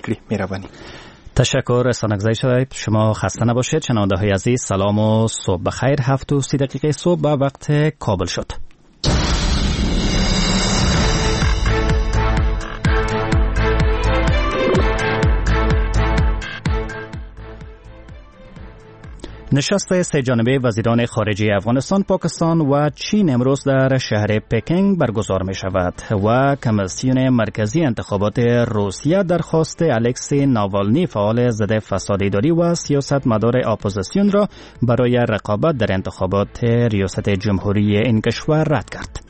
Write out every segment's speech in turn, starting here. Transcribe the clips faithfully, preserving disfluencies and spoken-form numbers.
شکلی میروانی. تشکر رسانگزایی شده. شما خسته نباشید. شنونده های عزیز سلام و صبح بخیر. هفت و سی دقیقه صبح به وقت کابل شد. نشست سه جانبه وزیران خارجه افغانستان، پاکستان و چین امروز در شهر پکینگ برگزار می شود و کمیسیون مرکزی انتخابات روسیه درخواست الکسی ناوالنی فعال ضد فساد اداری و سیاستمدار اپوزیسیون را برای رقابت در انتخابات ریاست جمهوری این کشور رد کرد.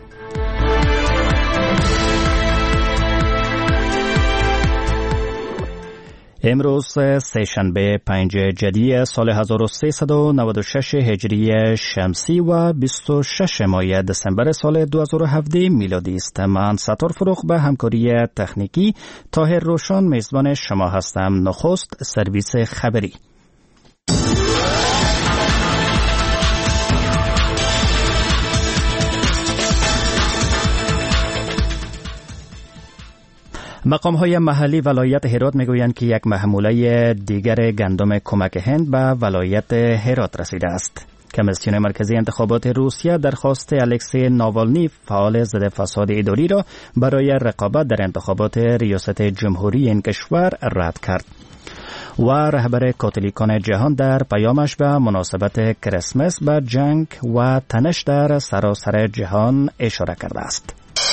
امروز سه شنبه پنج جدی سال هزار و سیصد و نود و شش هجری شمسی و بیست و شش ماه دسامبر سال دو هزار و هفده میلادی است. من ستار فروغ به همکاری تکنیکی طاهر روشن میزبان شما هستم. نخست سرویس خبری. مقام‌های محلی ولایت هرات میگویند که یک محموله دیگر گندم کمک هند به ولایت هرات رسیده است. کمیسیون مرکزی انتخابات روسیه درخواست الکسی ناوالنی فعال ضد فساد اداری را برای رقابت در انتخابات ریاست جمهوری این کشور رد کرد. و رهبر کاتولیکان جهان در پیامش به مناسبت کریسمس به جنگ و تنش در سراسر جهان اشاره کرده است.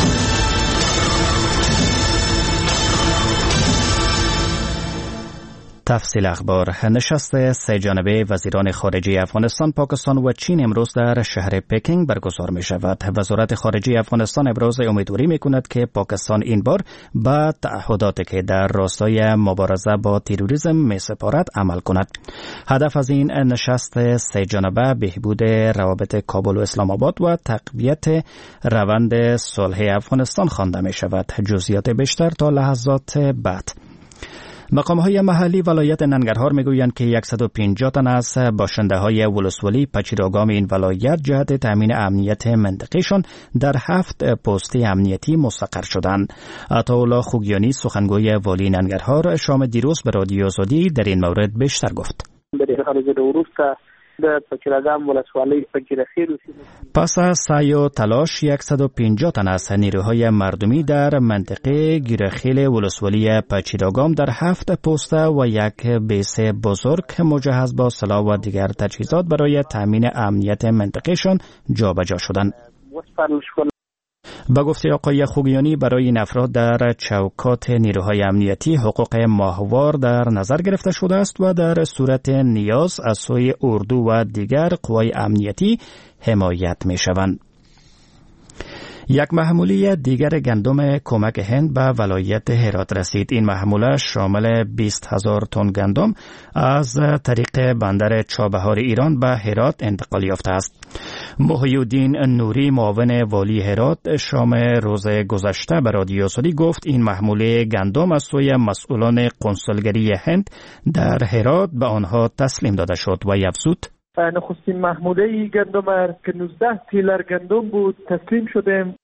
تفصیل اخبار. نشست سه جانبه وزیران خارجه افغانستان، پاکستان و چین امروز در شهر پکینگ برگزار می شود. وزارت خارجه افغانستان ابراز امیدواری می کند که پاکستان این بار به تعهداتی که در راستای مبارزه با تروریسم می سپارد عمل کند. هدف از این نشست سه جانبه بهبود روابط کابل و اسلام آباد و تقویت روند صلح افغانستان خوانده می شود. جزئیات بیشتر تا لحظات بعد. مقام‌های محلی ولایت ننگرهار میگویند که صد و پنجاه تن از باشنده‌های ولسوالی پچیراگام این ولایت جهت تامین امنیت منطقه‌شان در هفت پست امنیتی مستقر شدند. عطاالله خوگیانی سخنگوی والی ننگرهار شام دیروز به رادیو آزادی در این مورد بیشتر گفت. پس از سعی و تلاش صد و پنجاه تن از نیروهای مردمی در منطقه گیرخیل ولسوالی پچیراگام در هفت پست و یک بیس بزرگ مجهز با سلاح و دیگر تجهیزات برای تامین امنیت منطقهشان جابجا شدند. با گفته آقای خوگیانی برای این افراد در چوکات نیروهای امنیتی حقوق ماهوار در نظر گرفته شده است و در صورت نیاز از سوی اردو و دیگر قوای امنیتی حمایت می شوند. یک محموله دیگر گندم کمک هند به ولایت هرات رسید. این محموله شامل بیست هزار تن گندم از طریق بندر چابهار ایران به هرات انتقال یافته است. محی الدین نوری معاون والی هرات شام روز گذشته به رادیو آزادی گفت این محموله گندم از سوی مسئولان کنسولگری هند در هرات به آنها تسلیم داده شد و افزود نخستین محموله گندم که نوزده تیلر گندم بود تسلیم شدیم.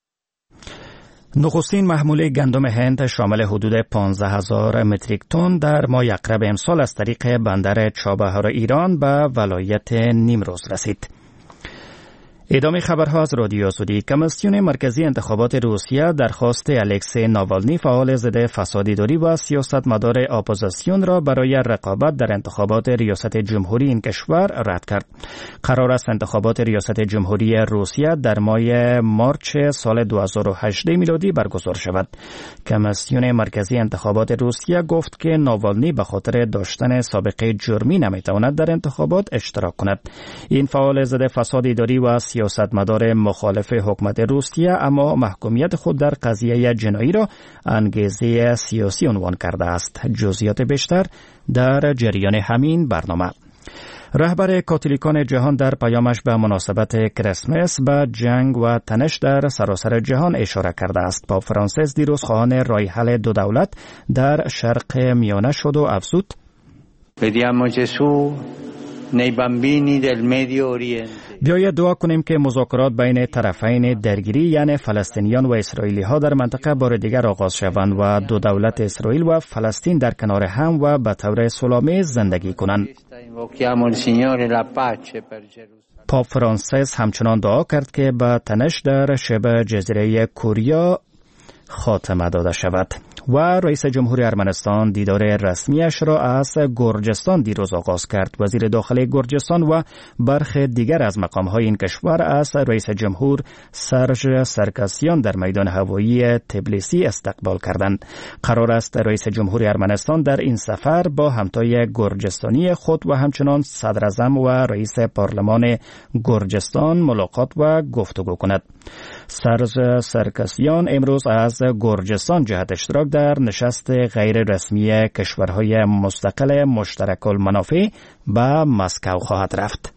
نخستین محموله گندم هند شامل حدود پانزده هزار متریک تن در ماه اکرب امسال از طریق بندر چابهار ایران به ولایت نیمروز رسید. ادامه خبرها از رادیو آزادی. کمیسیون مرکزی انتخابات روسیه درخواست الکسی ناوالنی فعال ضد فساد اداری و سیاستمدار اپوزیسیون را برای رقابت در انتخابات ریاست جمهوری این کشور رد کرد. قرار است انتخابات ریاست جمهوری روسیه در ماه مارچ سال دو هزار و هجده میلادی برگزار شود. کمیسیون مرکزی انتخابات روسیه گفت که ناوالنی به خاطر داشتن سابقه جرمی نمیتواند در انتخابات اشتراک کند. این فعال ضد فساد اداری و سیاستمدار مخالف حکومت روسیه اما محکومیت خود در قضیه جنایی را انگیزه سیاسی عنوان کرده است. جزئیات بیشتر در جریان همین برنامه. رهبر کاتولیکان جهان در پیامش به مناسبت کریسمس به جنگ و تنش در سراسر جهان اشاره کرده است. پاپ فرانسیس دیروز خواهان راه حل دو دولت در شرق میانه شد و افزود: Vediamo Gesù بیایید دعا کنیم که مذاکرات بین طرفین درگیری یعنی فلسطینیان و اسرائیلی ها در منطقه بار دیگر آغاز شوند و دو دولت اسرائیل و فلسطین در کنار هم و به طور صلح‌آمیز زندگی کنند. پاپ فرانسیس همچنان دعا کرد که به تنش در شبه جزیره کوریا خاتمه داده شود. و رئیس جمهور ارمنستان دیدار رسمیش را از گرجستان دیروز آغاز کرد. وزیر داخلی گرجستان و برخی دیگر از مقام‌های این کشور از رئیس جمهور سرژ سرکسیان در میدان هوایی تبلیسی استقبال کردند. قرار است رئیس جمهور ارمنستان در این سفر با همتای گرجستانی خود و همچنان صدر اعظم و رئیس پارلمان گرجستان ملاقات و گفتگو کند. سرژ سرکسیان امروز از گرجستان جهت اشتراک در نشست غیر رسمی کشورهای مستقل مشترک المنافع به مسکو خواهد رفت.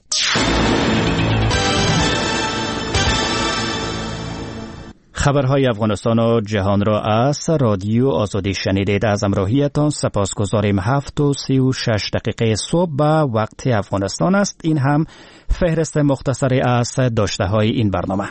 خبرهای افغانستان و جهان را از رادیو آزادی شنیدید. از همراهیتان سپاسگزاریم. هفت و سی و شش دقیقه صبح به وقت افغانستان است. این هم فهرست مختصری از داشته های این برنامه.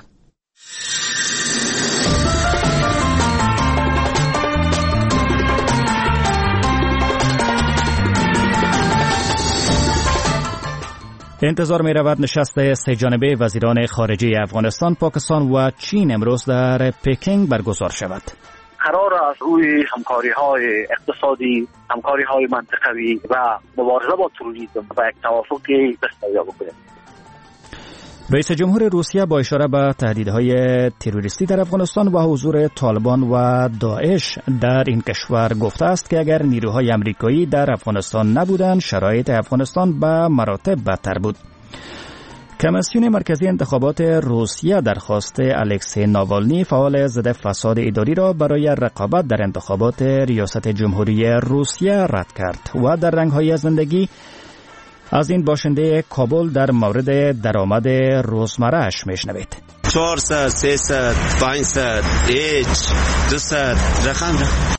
انتظار می رود نشست سه جانبه وزیران خارجه افغانستان، پاکستان و چین امروز در پکینگ برگزار شود. قرار است روی همکاری‌های اقتصادی، همکاری‌های منطقوی و مبارزه با تروریسم و یک توافقی دستیابی کنیم. رئیس جمهور روسیه با اشاره به تهدیدهای تروریستی در افغانستان و حضور طالبان و داعش در این کشور گفته است که اگر نیروهای آمریکایی در افغانستان نبودند شرایط افغانستان به مراتب بدتر بود. کمیسیون مرکزی انتخابات روسیه درخواست الکسی ناوالنی فعال ضد فساد اداری را برای رقابت در انتخابات ریاست جمهوری روسیه رد کرد و در رنگ‌های زندگی از این باشنده کابل در مورد درآمد روزمره‌اش میشنوید. چهارصد، سیصد، پانصد، هیچ، دوصد رقم رقم.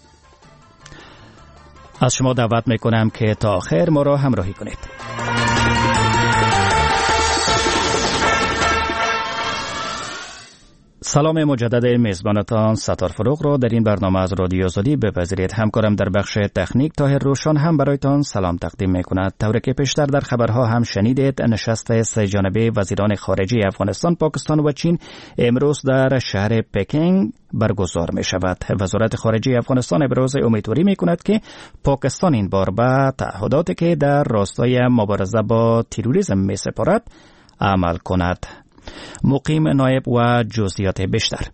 از شما دعوت میکنم که تا آخر ما را همراهی کنید. سلام مجدد میزبانتان ستار فروغ را در این برنامه از رادیو آزادی بپذیرید. همکارم در بخش تکنیک طاهر روشن هم برایتان سلام تقدیم میکند. طوری که پیشتر در خبرها هم شنیدید، نشست سه جانبه وزیران خارجه افغانستان، پاکستان و چین امروز در شهر پکینگ برگزار می شود. وزارت خارجه افغانستان ابراز امیدواری می کند که پاکستان این بار به تعهداتی که در راستای مبارزه با تروریسم می سپارد عمل کند. مقیم نایب و جزئیات بیشتر.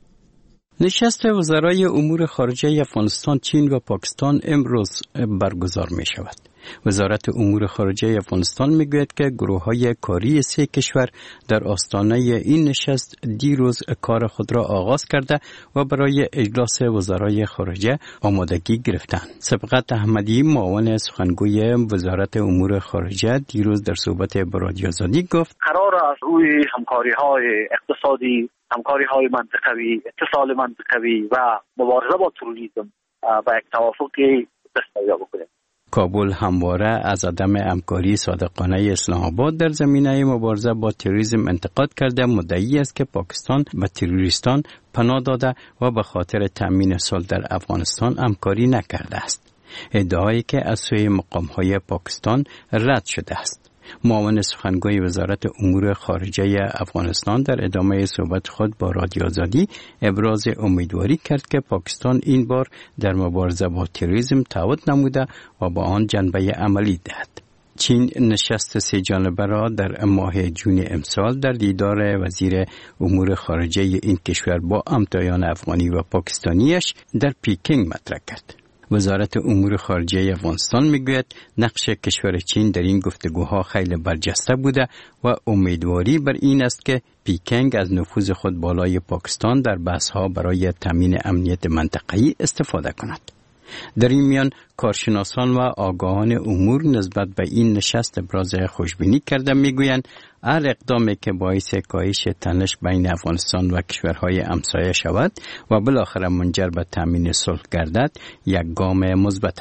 نشست وزرای امور خارجه افغانستان، چین و پاکستان امروز برگزار می شود. وزارت امور خارجه افغانستان می گوید که گروه های کاری سه کشور در آستانه این نشست دیروز کار خود را آغاز کرده و برای اجلاس وزرای خارجه آمادگی گرفتند. سبقت احمدی، معاون سخنگوی وزارت امور خارجه، دیروز در صحبت با رادیو آزادی گفت قرار است روی همکاری های اقتصادی، همکاری های منطقوی، اتصال منطقوی و مبارزه با تروریسم به یک توافقی دستیابی کنیم. کابل همواره از عدم همکاری صادقانه اسلام آباد در زمینه مبارزه با تروریسم انتقاد کرده. مدعی است که پاکستان به تروریستان پناه داده و به خاطر تأمین صلح در افغانستان همکاری نکرده است. ادعایی که از سوی مقام‌های پاکستان رد شده است. معاون سخنگوی وزارت امور خارجه افغانستان در ادامه صحبت خود با رادیو آزادی ابراز امیدواری کرد که پاکستان این بار در مبارزه با تروریسم تعهد نموده و با آن جنبه عملی دهد. چین نشست سه جانبه را در ماه جون امسال در دیدار وزیر امور خارجه این کشور با همتایان افغانی و پاکستانیش در پکینگ مطرح کرد. وزارت امور خارجه افغانستان میگوید نقش کشور چین در این گفتگوها خیلی برجسته بوده و امیدواری بر این است که پکینگ از نفوذ خود بالای پاکستان در بحث‌ها برای تامین امنیت منطقه‌ای استفاده کند. در این میان کارشناسان و آگاهان امور نسبت به این نشست ابراز خوشبینی کرده میگویند هر اقدامی که باعث کاهش تنش بین افغانستان و کشورهای همسایه شود و بالاخره منجر به تامین صلح گردد یک گام مثبت است.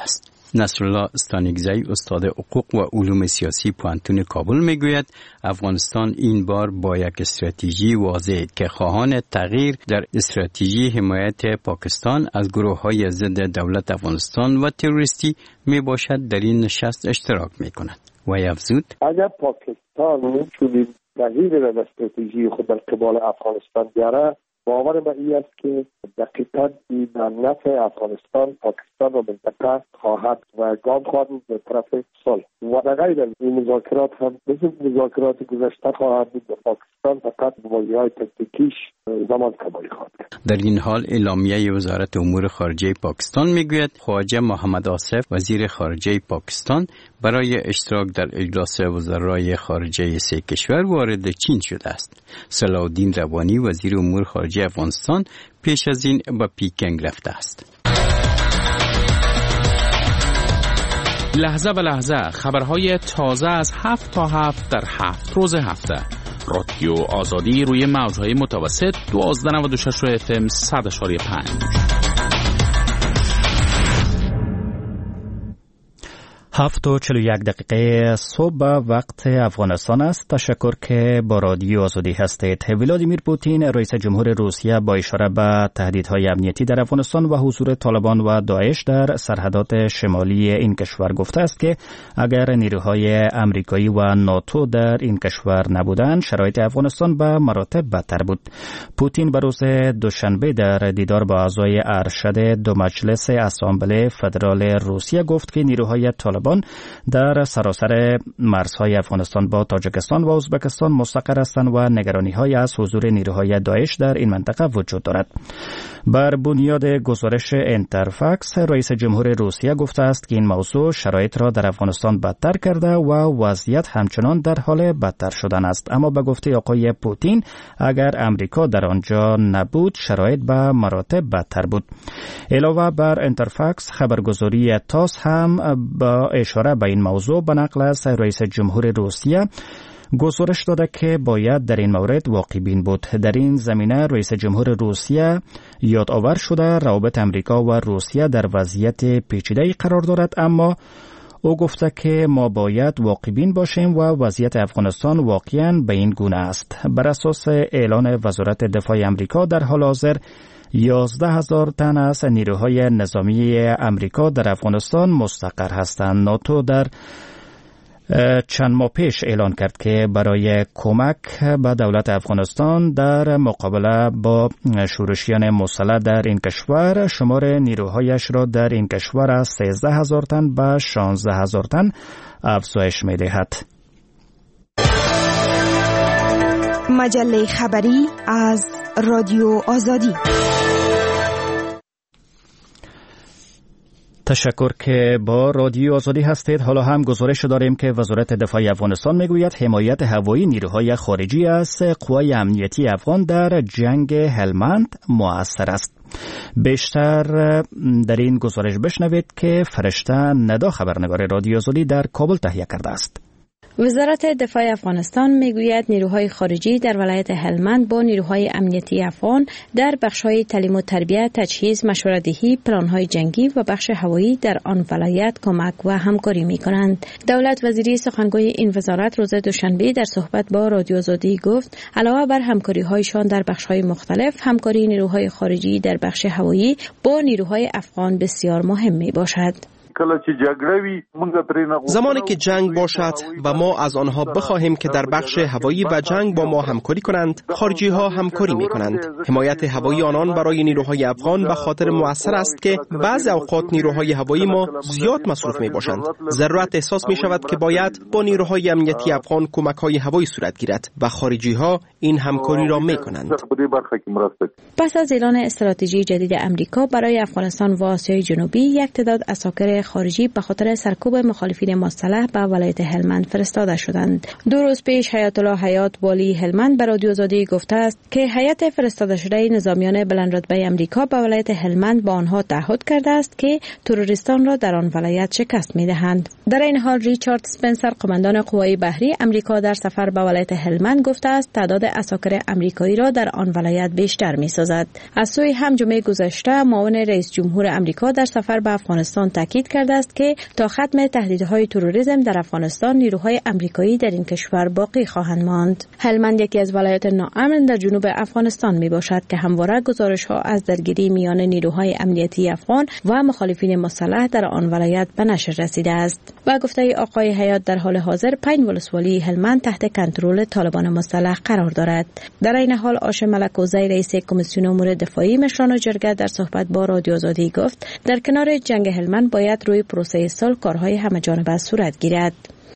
نصرالله استانگزی استاد حقوق و علوم سیاسی پوانتون کابل میگوید افغانستان این بار با یک استراتژی واضح که خواهان تغییر در استراتژی حمایت پاکستان از گروه‌های ضد دولت افغانستان و تروریستی می باشد در این نشست اشتراک می کند. و افزود اگر پاکستان چنین تغییر در استراتژی خود در قبال افغانستان بیاره، باور من این است که دقیقاً این نفع افغانستان، پاکستان و منطقه خواهد و گام خواهد بود به طرف صلح. و در غیر این مذاکرات هم مثل مذاکرات گذشته خواهد بود. پاکستان فقط بازی‌های تکتیکیش زمان کمایی خواهد کرد. در این حال اعلامیه وزارت امور خارجه پاکستان میگوید خواجه محمد آصف وزیر خارجه پاکستان برای اشتراک در اجلاس وزرای خارجه سه کشور وارد چین شده است. صلاح الدین روانی وزیر امور خارجه افغانستان پیش از این به پکن رفته است. لحظه به لحظه خبرهای تازه از هفت تا هفت در هفت روز هفته. رادیو آزادی روی موجهای متوسط دوازده نود و شش اف ام صد اشاری پنج. هفت و چلو یک دقیقه صبح وقت افغانستان است. تشکر که با رادیو آزادی هستید. ولادیمیر پوتین رئیس جمهور روسیه با اشاره به تهدیدهای امنیتی در افغانستان و حضور طالبان و داعش در سرحدات شمالی این کشور گفته است که اگر نیروهای آمریکایی و ناتو در این کشور نبودند شرایط افغانستان به مراتب بدتر بود. پوتین به روز دوشنبه در دیدار با اعضای ارشد دو مجلس اسامبله فدرال روسیه گفت که نیروهای طالبان در سراسر مرزهای افغانستان با تاجیکستان و ازبکستان مستقر هستند و نگرانی‌های از حضور نیروهای داعش در این منطقه وجود دارد. بر بنیاد گزارش انترفاکس رئیس جمهور روسیه گفته است که این موضوع شرایط را در افغانستان بدتر کرده و وضعیت همچنان در حال بدتر شدن است. اما به گفته آقای پوتین اگر امریکا در آنجا نبود شرایط به مراتب بدتر بود. علاوه بر انترفاکس خبرگزاری تاس هم با اشاره به این موضوع به نقل از رئیس جمهور روسیه گزارش داده که باید در این مورد واقع بین بود. در این زمینه رئیس جمهور روسیه یادآور شده روابط امریکا و روسیه در وضعیت پیچیده‌ای قرار دارد، اما او گفته که ما باید واقع بین باشیم و وضعیت افغانستان واقعاً به این گونه است. بر اساس اعلان وزارت دفاع امریکا در حال حاضر یازده هزار تن از نیروهای نظامی امریکا در افغانستان مستقر هستند. ناتو در چند ماه پیش اعلان کرد که برای کمک به دولت افغانستان در مقابله با شورشیان مسلح در این کشور شمار نیروهایش را در این کشور از سیزده هزار تن به شانزده هزار تن افزایش می دهد. مجله خبری از رادیو آزادی. تشکر که با رادیو آزادی هستید. حالا هم گزارش داریم که وزارت دفاع افغانستان میگوید حمایت هوایی نیروهای خارجی از قوای امنیتی افغان در جنگ هلمند مؤثر است. بیشتر در این گزارش بشنوید که فرشته ندا خبرنگار رادیو آزادی در کابل تهیه کرده است. وزارت دفاع افغانستان میگوید نیروهای خارجی در ولایت هلمند با نیروهای امنیتی افغان در بخش‌های تعلیم و تربیت، تجهیز، مشوره‌دهی، پلان‌های جنگی و بخش هوایی در آن ولایت کمک و همکاری می‌کنند. دولت وزیری سخنگوی این وزارت روز دوشنبه در صحبت با رادیو آزادی گفت علاوه بر همکاری‌هایشان در بخش‌های مختلف، همکاری نیروهای خارجی در بخش هوایی با نیروهای افغان بسیار مهم میباشد. زمانی که جنگ باشد و ما از آنها بخواهیم که در بخش هوایی و جنگ با ما همکاری کنند، خارجی ها همکاری می کنند. حمایت هوایی آنان برای نیروهای افغان به خاطر مؤثر است که بعضی اوقات نیروهای هوایی ما زیاد مصروف می باشند. ضرورت احساس می شود که باید با نیروهای امنیتی افغان کمک های هوایی صورت گیرد و خارجی ها این همکاری را می کنند. پس از اعلان استراتژی جدید امریکا برای افغانستان و آسیای جنوبی، یک تعداد اساکر خارجی به خاطر سرکوب مخالفین مسلح به ولایت هلمند فرستاده شدند. دو روز پیش حیات الله حیات والی هلمند به رادیو آزادی گفته است که هیئت فرستاده شده نظامیان بلندرتبه امریکا به ولایت هلمند با آنها تعهد کرده است که تروریستان را در آن ولایت شکست می‌دهند. در این حال ریچارد اسپنسر قماندان قوای بحری امریکا در سفر به ولایت هلمند گفته است تعداد اساکر امریکایی را در آن ولایت بیشتر می‌سازد. از سوی هم جمعه گذشته معاون رئیس جمهور امریکا در سفر به افغانستان تاکید کرده است که تا ختم تهدیدهای تروریسم در افغانستان نیروهای امریکایی در این کشور باقی خواهند ماند. هلمند یکی از ولایات ناامن در جنوب افغانستان می باشد که همواره گزارش‌ها از درگیری میان نیروهای امنیتی افغان و مخالفین مسلح در آن ولایت به نشر رسیده است. و گفته آقای حیات در حال حاضر پنج ولسوالی هلمند تحت کنترل طالبان مسلح قرار دارد. در این حال آشم ملکوزی رئیس کمیسیون امور دفاعی مشران جرگه در صحبت با رادیو آزادی گفت در کنار جنگ هلمند باید روی پروسه صلح کارهای همه‌جانبه صورت گیرد.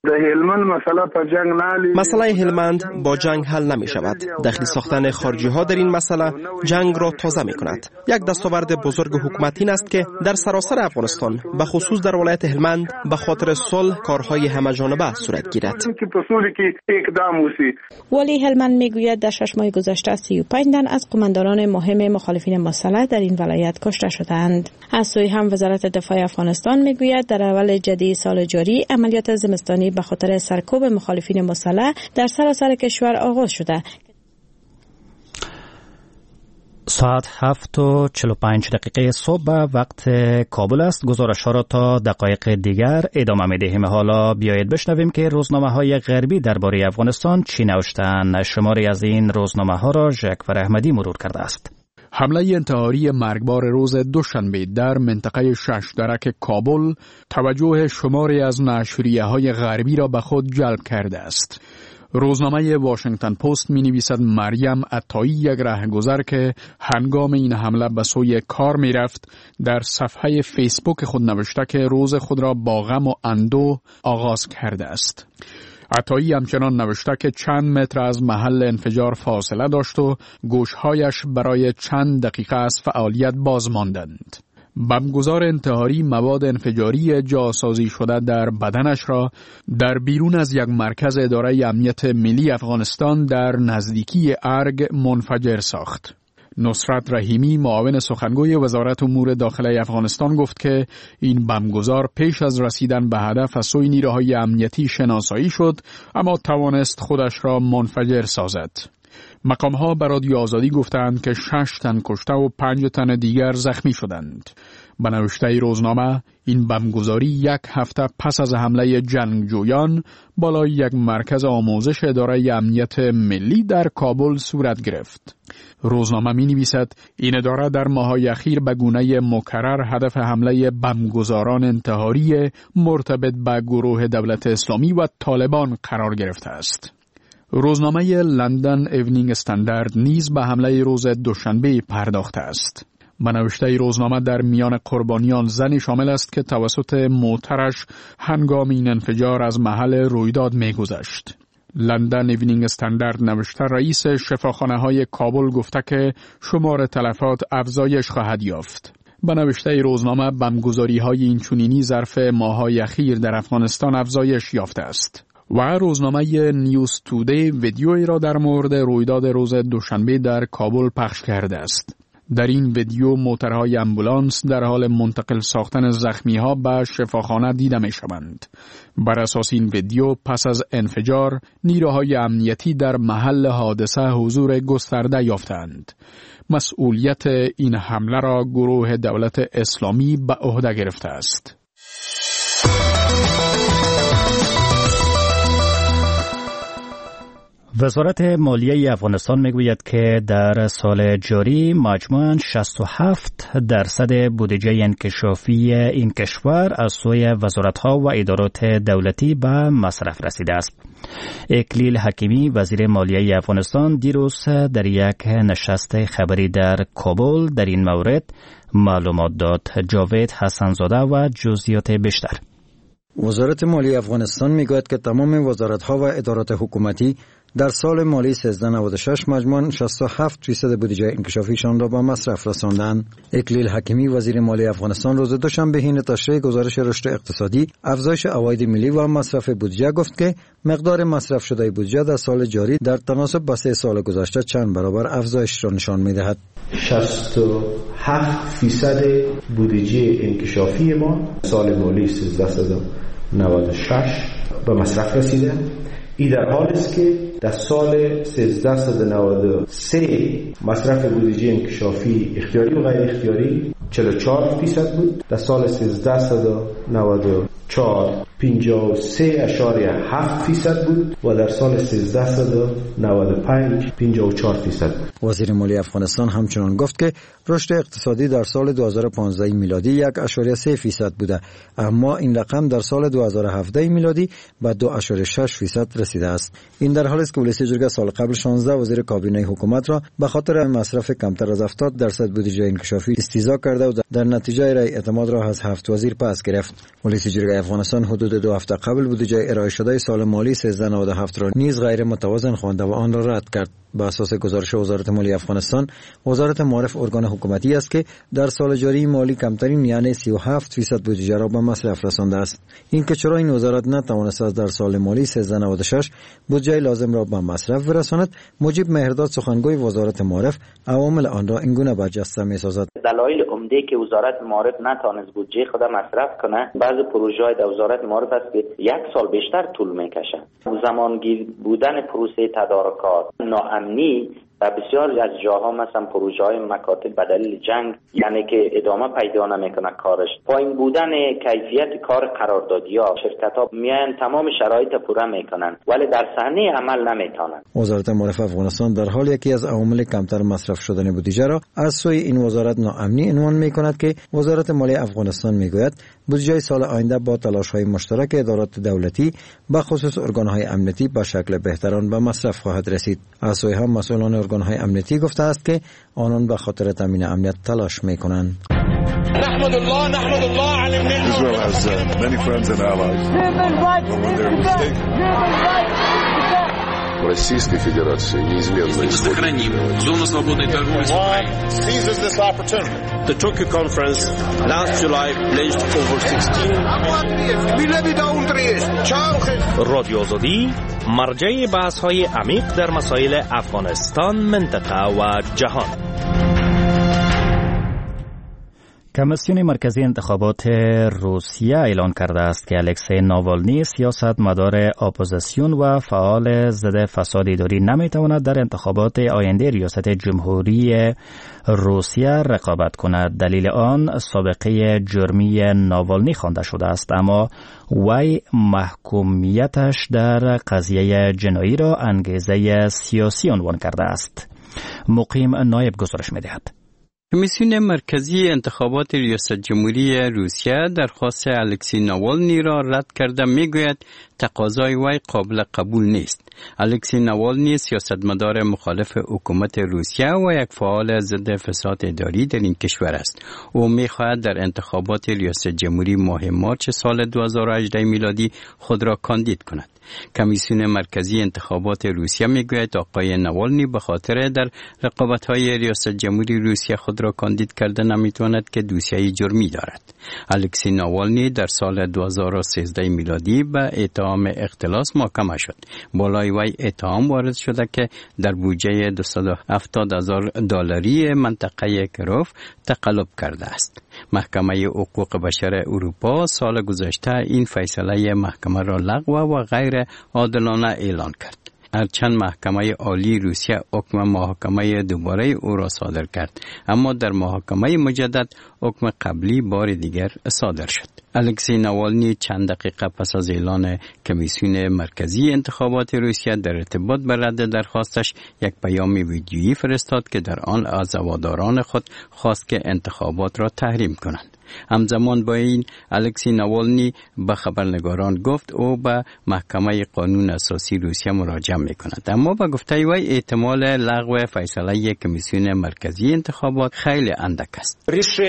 مسئله هلمند با جنگ حل نمی شود. دخیل ساختن خارجی ها در این مسئله جنگ را تازه می کند. یک دستاورد بزرگ حکومت این است که در سراسر افغانستان به خصوص در ولایت هلمند به خاطر صلح کارهای همه‌جانبه صورت گیرد. ولی هلمند می گوید در شش ماه گذشته سی و پنج تن از قماندانان مهم مخالفین مسلح در این ولایت کشته شدند. از سوی هم وزارت دفاع افغانستان می گوید در اول جدی سال جاری عملیات زمستانی به خاطر سرکوب مخالفین مسلح در سراسر کشور آغاز شده. ساعت هفت و چهل و پنج دقیقه صبح وقت کابل است. گزارش ها را تا دقایق دیگر ادامه می دهیم. حالا بیایید بشنویم که روزنامه های غربی درباره افغانستان چی نوشتند. شماری از این روزنامه ها را ژکفر احمدی مرور کرده است. حمله انتحاری مرگبار روز دوشنبه در منطقه شش درک کابل توجه شماری از نشریه های غربی را به خود جلب کرده است. روزنامه واشنگتن پست می نویسد مریم عطایی یک رهگذر که هنگام این حمله به سوی کار می رفت در صفحه فیسبوک خود نوشته که روز خود را با غم و اندوه آغاز کرده است. عطایی همچنان نوشته که چند متر از محل انفجار فاصله داشت و گوشهایش برای چند دقیقه از فعالیت باز ماندند. بمبگذار انتحاری مواد انفجاری جاسازی شده در بدنش را در بیرون از یک مرکز اداره امنیت ملی افغانستان در نزدیکی ارگ منفجر ساخت. نصرت رحیمی معاون سخنگوی وزارت امور داخلی افغانستان گفت که این بمبگذار پیش از رسیدن به هدف از سوی نیروهای امنیتی شناسایی شد اما توانست خودش را منفجر سازد. مقام‌ها به رادیو آزادی گفتند که شش تن کشته و پنج تن دیگر زخمی شدند. به نوشته روزنامه این بمبگذاری یک هفته پس از حمله جنگجویان بالای یک مرکز آموزش اداره امنیت ملی در کابل صورت گرفت. روزنامه می نویسد این اداره در ماه‌های اخیر به گونه مکرر هدف حمله بمبگذاران انتحاری مرتبط به گروه دولت اسلامی و طالبان قرار گرفته است. روزنامه لندن ایونینگ استاندارد نیز به حمله روز دوشنبه پرداخته است. به نوشته روزنامه در میان قربانیان زنی شامل است که توسط موترش هنگام این انفجار از محل رویداد می‌گذشت. لندن ایونینگ استاندارد نوشته رئیس شفاخانه های کابل گفته که شمار تلفات افزایش خواهد یافت. به نوشته روزنامه بمبگذاری های این چنینی ظرف ماه‌های اخیر در افغانستان افزایش یافته است. و روزنامه نیوز تودی ویدیویی را در مورد رویداد روز دوشنبه در کابل پخش کرده است. در این ویدیو موترهای امبولانس در حال منتقل ساختن زخمی‌ها به شفاخانه دیده می‌شوند. بر اساس این ویدیو پس از انفجار نیروهای امنیتی در محل حادثه حضور گسترده یافتند. مسئولیت این حمله را گروه دولت اسلامی به عهده گرفته است. وزارت مالیه افغانستان میگوید که در سال جاری مجموعاً شصت و هفت درصد بودجه انکشافی این کشور از سوی وزارت‌ها و ادارات دولتی به مصرف رسیده است. اکلیل حکیمی وزیر مالیه افغانستان دیروز در یک نشست خبری در کابل در این مورد معلومات داد. جاوید حسنزاده و جزئیات بیشتر. وزارت مالیه افغانستان میگوید که تمام وزارت‌ها و ادارات حکومتی در سال مالی سیزده نود و شش مجموعاً شصت و هفت فیصد بودجه انکشافیشان را به مصرف رساندند. اکلیل حکیمی وزیر مالیه افغانستان روز دوشنبه حین تشریح گزارش رشد اقتصادی، افزایش عواید ملی و مصرف بودجه گفت که مقدار مصرف شده بودجه در سال جاری در تناسب با سه سال گذشته چند برابر افزایش را نشان می‌دهد. شصت و هفت فیصد بودجه انکشافی ما سال مالی سیزده نود و شش به مصرف رسیده این در حال است که در سال سیزده و نود و سه مصرف بودجه انکشافی اختیاری و غیر اختیاری چهل و چهار فیصد بود، در سال سیزده و نود و چهار پنجاه و سه اشاریه هفت فیصد بود و در سال سیزده و نود و پنج پنجاه و چهار فیصد بود. وزیر مالی افغانستان همچنان گفت که رشد اقتصادی در سال دو هزار و پانزده میلادی یک اشاریه سه فیصد بوده، اما این رقم در سال دو هزار و هفده میلادی به دو اشاریه شش فیصد رسیده است. این در حالی است که ولایت جرگه سال قبل شانزده وزیر کابینه حکومت را به خاطر مصرف کمتر از هفتاد درصد بودجه انکشافی استیضاح کرده و در نتیجه رای اعتماد را از هفت وزیر پس گرفت. ولایت جرگه افغانستان حدود دو هفته قبل بودجه ارائه شده سال مالی سیزده نود و هفت را نیز غیر متوازن خوانده و آن را رد کرد. به اساس گزارش وزارت مالی افغانستان، وزارت معارف ارگان حکومتی است که در سال جاری مالی کمترین یعنی سی و هفت فیصد بودجه را به مصرف رسانده است. این که چرا این وزارت نتوانسته در سال مالی سیزده نود و شش بودجه لازم را به مصرف برساند، مجیب مهرداد سخنگوی وزارت معارف عوامل آن را اینگونه برجسته می‌سازد. دلایل عمده که وزارت معارف نتوانست بودجه خود مصرف کنه، بعضی پروژه‌های در وزارت معارف است که یک سال بیشتر طول می‌کشه. زمانگیر بودن پروسه تدارکات، ناامنی و بسیاری از جاها مثلا پروژه های مکاتب به دلیل جنگ یعنی که ادامه پیدا نمیکنه کارش، پایین بودن کیفیت کار قراردادی ها، شرکت ها میان تمام شرایط پوره میکنن ولی در صحنه عمل نمیتونن. وزارت معارف افغانستان در حال یکی از عوامل کمتر مصرف شدن بودجه را از سوی این وزارت ناامنی عنوان میکند که وزارت مالی افغانستان میگوید بودجه سال آینده با تلاش های مشترک ادارات دولتی به خصوص ارگان های امنیتی به شکل بهتران به مصرف خواهد رسید. از سوی هم مسئولان ارگان های امنیتی گفته است که آنان به خاطر تامین امنیت تلاش میکنند. نحمد الله نحمد الله علی النعمة. Israel has uh, many friends and allies. When they're mistaken. Российской Федерации неизменно сохраним зону свободной торговли с Украиной. Seizes this opportunity. The Tokyo conference last July pledged over sixteen. رادیو آزادی مرجع بحث‌های عمیق در مسائل افغانستان، منطقه و جهان. کمیسیون مرکزی انتخابات روسیه اعلان کرده است که الکسی ناوالنی سیاستمدار اپوزیسیون و فعال ضد فساد اداری نمیتواند در انتخابات آینده ریاست جمهوری روسیه رقابت کند. دلیل آن سابقه جرمی ناوالنی خوانده شده است، اما وی محکومیتش در قضیه جنایی را انگیزه سیاسی عنوان کرده است. مقیم نایب گزارش می‌دهد. کمیسیون مرکزی انتخابات ریاست جمهوری روسیه درخواست الکسی ناوالنی را رد کرده میگوید تقاضای وی قابل قبول نیست. الکسی ناوالنی سیاستمدار مخالف حکومت روسیه و یک فعال ضد فساد اداری در این کشور است. او میخواهد در انتخابات ریاست جمهوری ماه مارچ سال دو هزار و هجده میلادی خود را کاندید کند. کمیسیون مرکزی انتخابات روسیه میگوید آقای ناوالنی به خاطر در رقابت‌های ریاست جمهوری روسیه خود را کاندید کرده نمیتواند که دوسیه جرمی دارد. الکسی ناوالنی در سال دو هزار و سیزده میلادی به اتهام اختلاس محاکمه شد. بالای وی اتهام وارد شده که در بودجه دویست و هفتاد هزار دلاری منطقه کروف تقلب کرده است. محکمه حقوق بشر اروپا سال گذشته این فیصله محکمه را لغو و غیر عادلانه اعلان کرد. هرچند محکمه عالی روسیه حکم محاکمه دوباره او را صادر کرد، اما در محاکمه مجدد حکم قبلی بار دیگر صادر شد. الکسی ناوالنی چند دقیقه پس از اعلان کمیسیون مرکزی انتخابات روسیه در ارتباط به رد درخواستش یک پیام ویدیویی فرستاد که در آن از هواداران خود خواست که انتخابات را تحریم کنند. همزمان با این الکسی ناوالنی به خبرنگاران گفت او به محکمه قانون اساسی روسیه مراجعه می‌کند، اما به گفته وی احتمال لغو فیصله کمیسیون مرکزی انتخابات خیلی اندک است.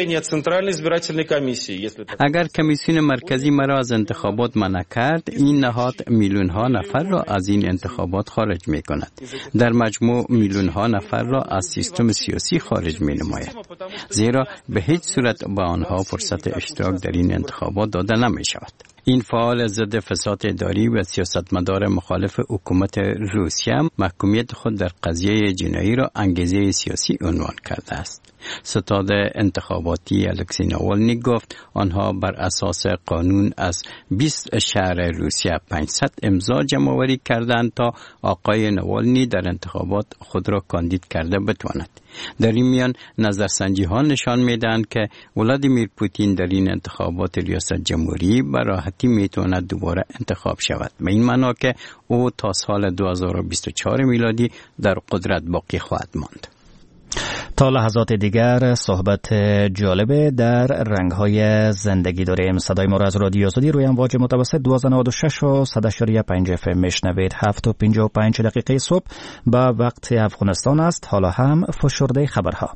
اگر کمیسیون مرکزی مرا از انتخابات منع کرد، این نهاد میلیون ها نفر را از این انتخابات خارج می‌کند. در مجموع میلیون ها نفر را از سیستم سیاسی خارج می‌نماید، زیرا به هیچ صورت به آنها فرصت اشتراک در این انتخابات داده نمی شود. این فعال ضد فساد اداری و سیاستمدار مخالف حکومت روسیه محکومیت خود در قضیه جنایی را انگیزه سیاسی عنوان کرده است. ستاد انتخاباتی الکسی ناوالنی گفت آنها بر اساس قانون از بیست شهر روسیه پانصد امضا جمع‌آوری کردند تا آقای ناوالنی در انتخابات خود را کاندید کرده بتواند. در این میان نظرسنجی ها نشان میدهند که ولادیمیر پوتین در این انتخابات ریاست جمهوری به راحتی میتواند دوباره انتخاب شود. به این معنا که او تا سال دو هزار و بیست و چهار میلادی در قدرت باقی خواهد ماند. تا لحظات دیگر صحبت جالبه در رنگ‌های زندگی داریم. صدای ما را از رادیو آزادی روی امواج متوسط دویست و نود و شش و صد و پنج اف ام میشنوید. هفت و پنجاه و پنج دقیقه صبح به وقت افغانستان است. حالا هم فشرده خبرها.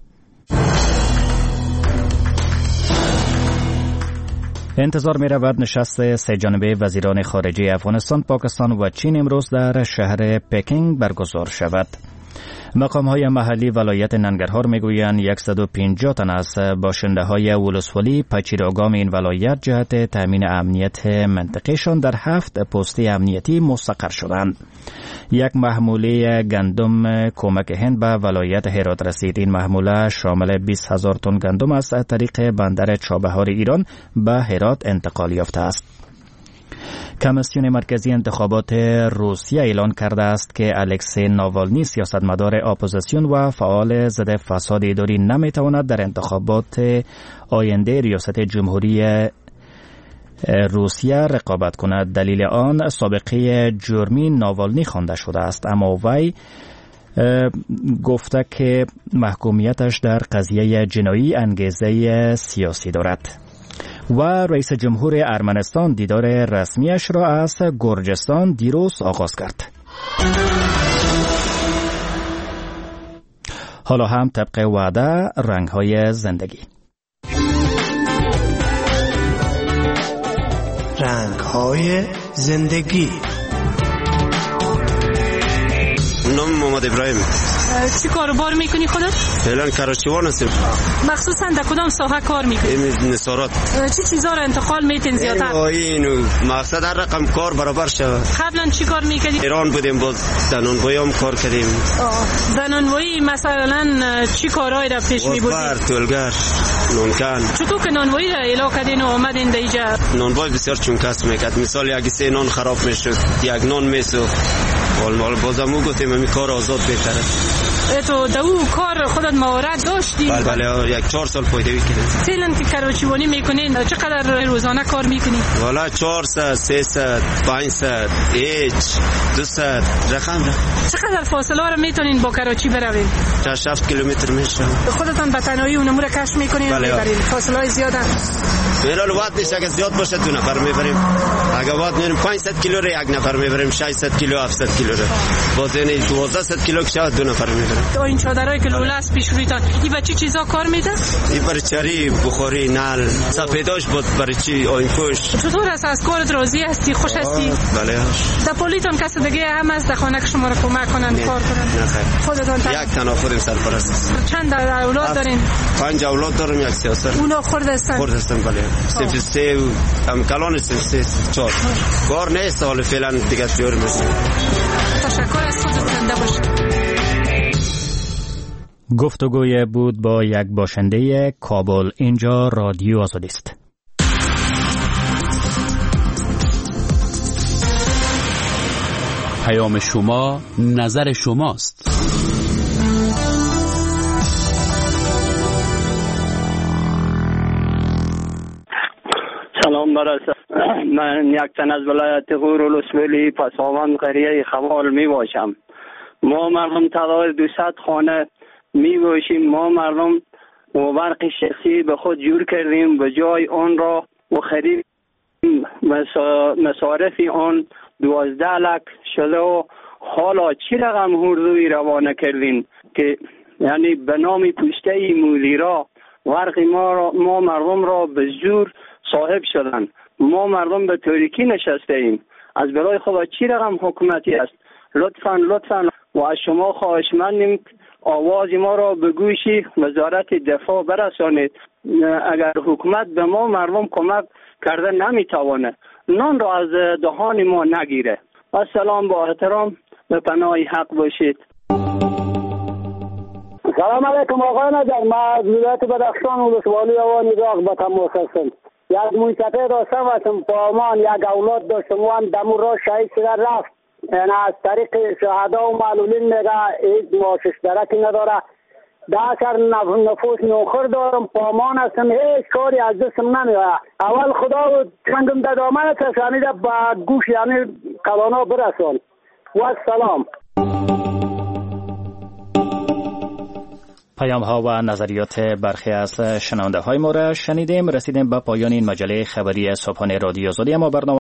انتظار می رود نشست سه جانبه وزیران خارجه افغانستان، پاکستان و چین امروز در شهر پکینگ برگزار شود. مقام‌های محلی ولایت ننگرهار میگویند صد و پنجاه تن از باشنده‌های ولسوالی پچیراگام این ولایت جهت تامین امنیت منطقه‌شان در هفت پست امنیتی مستقر شدند. یک محموله گندم کمک هند به ولایت هرات رسید. این محموله شامل بیست هزار تن گندم از طریق بندر چابهار ایران به هرات انتقال یافته است. کمیسیون مرکزی انتخابات روسیه اعلان کرده است که الکسی ناوالنی سیاستمدار اپوزیسیون و فعال ضد فساد اداری نمیتواند در انتخابات آینده ریاست جمهوری روسیه رقابت کند. دلیل آن سابقه جرمی ناوالنی خوانده شده است، اما وی گفته که محکومیتش در قضیه جنایی انگیزه سیاسی دارد. و رئیس جمهور ارمنستان دیدار رسمیش را از گرجستان دیروز آغاز کرد. حالا هم طبق وعده رنگ‌های زندگی. رنگ‌های زندگی. نام محمد ابراهیم. چی کاروبار میکنی خودت؟ فعلا کراچیوان هستیم. مخصوصا در کدام ساحه کار میکنی؟ نثارات. چی چیزا رو انتقال میتین زیادتر؟ اینو مقصد هر رقم کار برابر شود. قبلا چی کار میکردی؟ ایران بودیم، باز زنانوایی هم کار کردیم. زنانوایی مثلا چی کارهایی را پیش میبردی؟ بر تولگر، نونکن. چطور که نانوایی را اعلان کردین و آمدین اینجا؟ نانوایی بسیار چون کس میکرد. مثال یک سه نان خراب میشد، یک نان میسوخت. حالا بازم گفتیم همین کار آزاد بهتره. تو دو کار خودت مهارت داشتی؟ بله بله، یک چهار سال پیداوی کردم. فعلا که کراچیوانی میکنین چقدر روزانه کار میکنی؟ والا چهارصد، سیصد، پانصد، هیچ، دویست رقم را. چقدر فاصله رو میتونین با کراچی بروین؟ شش هفت کیلومتر میشه. خودتان به تنهایی اونمو رو کش میکنین؟ بله. میبرین فاصله زیاده؟ فعلا وقت نیست، اگه زیاد باشه دو نفر میبریم. اگه وقت میریم پانصد کیلو رو یک نفر میبریم، ششصد کیلو، هفتصد کیلو رو. باز این دوازده صد کیلو که شاید دو نفر میبریم. تو این چادرای که لوله است پیش رویتان، این برای چی چیزا کار میده؟ این برای چری، بخاری، نل، سفیداش بود برای چی آین پوش. چطور است از کارت راضی هستی؟ خوش هستی؟ بله. در پلیتون کس دیگه هم از در خانه که شما رو کمک کنن کار کنن؟ نه خیر. خودتان تن... یک تنها خودم سرپرست. چند اولاد دارین؟ پنج اولاد دارم، یک سیاست. اونا خرد هستن؟ خرد هستن بله. صرف سه و هم کلان صرف سه چهار. کار نیست حالا فعلا دیگه تیار میشه. تشکر از خودت زنده باشید. گفتگوی بود با یک باشنده کابل. اینجا رادیو آزادی است. پیام شما، نظر شماست. سلام برسه. من یک تن از ولایت غور ولسوالی پساوند قریه خوال می باشم. ما مردم تعداد دویست خانه می باشیم. ما مردم و برق شخصی به خود جور کردیم، به جای آن را و خرید مصارف آن دوازده لک شده و حالا چی رقم هردوی روانه کردیم که یعنی به نام پوسته مدیرا برق ما, را ما مردم را به زور صاحب شدن. ما مردم به تاریکی نشسته ایم. از برای خود چی رقم حکومتی است؟ لطفاً لطفاً و از شما خواهشمندیم آواز ما را به گوش وزارت دفاع برسانید. اگر حکومت به ما مردم کمک کرده نمیتوانه نان را از دهان ما نگیره. السلام، با احترام به پناه حق باشید. سلام علیکم آقای نجار. ما از ولایت بدخشان ولسوالی آوانی راغ به تماس هستم. یک مویسفه داشتم و پامان یک اولاد داشتم و هم دمو را شهید شده رفت. یعنی از طریق شهدا و معلولین میگه هیچ معاشش درکی نداره. ده سر نفوس نوخر دارم، پامان هستم، هیچ کاری از دستم نمیاد. اول خدا چندم در دامن تشانیده با گوش یعنی کلانا برسون. و سلام. پیام ها و نظریات برخی از شنونده های ما را شنیدیم. رسیدیم به پایان این مجله خبری صبحانه رادیو آزادی. اما برنامه